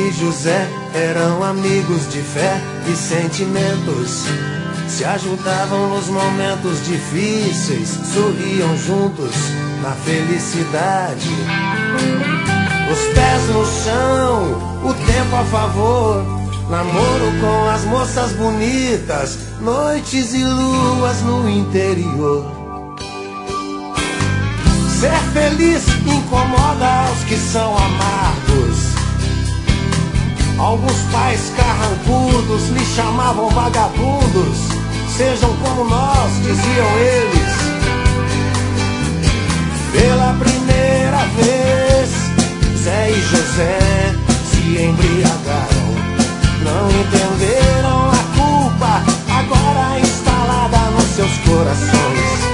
e José eram amigos de fé e sentimentos. Se ajudavam nos momentos difíceis, sorriam juntos na felicidade. Os pés no chão, o tempo a favor, namoro com as moças bonitas, noites e luas no interior. Ser feliz incomoda aos que são amargos. Alguns pais carrancudos lhe chamavam vagabundos. Sejam como nós, diziam eles. Pela primeira vez, Zé e José se embriagaram. Não entenderam a culpa agora instalada nos seus corações.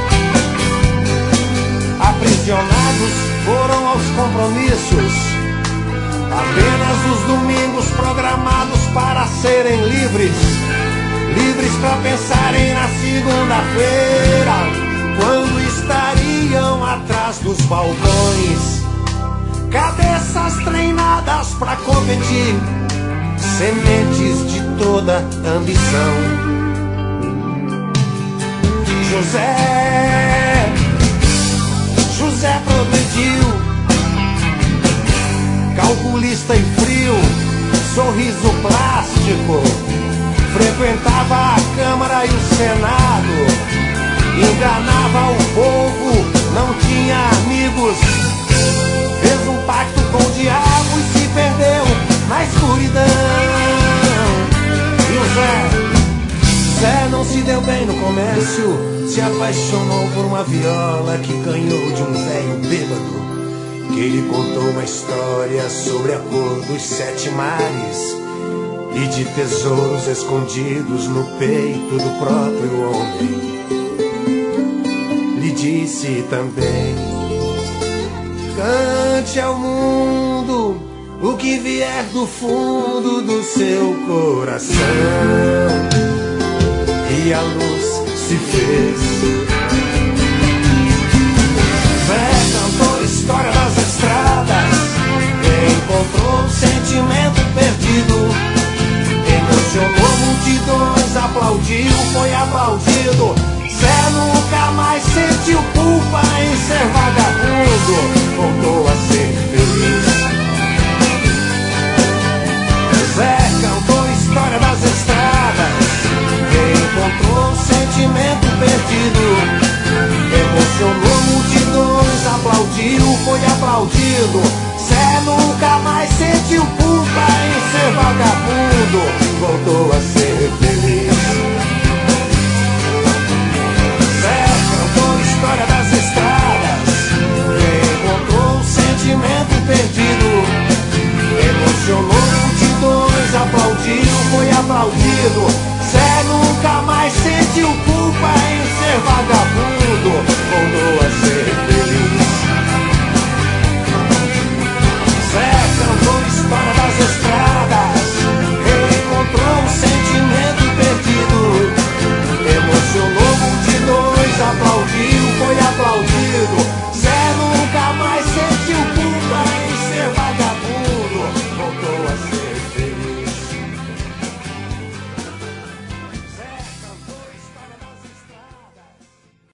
Aprisionados foram aos compromissos, apenas os domingos programados para serem livres. Livres para pensarem na segunda-feira, quando estariam atrás dos balcões. Cabeças treinadas para competir, sementes de toda ambição. José progrediu, calculista e frio, sorriso plástico. Frequentava a Câmara e o Senado, enganava o povo, não tinha amigos. Fez um pacto com o diabo e se perdeu na escuridão. E o Zé não se deu bem no comércio, se apaixonou por uma viola que ganhou de um velho bêbado, que lhe contou uma história sobre a cor dos 7 mares e de tesouros escondidos no peito do próprio homem. Lhe disse também: cante ao mundo o que vier do fundo do seu coração. E a luz se fez. Zé cantou a história das estradas, encontrou o sentimento perdido, emocionou multidões, aplaudiu, foi aplaudido.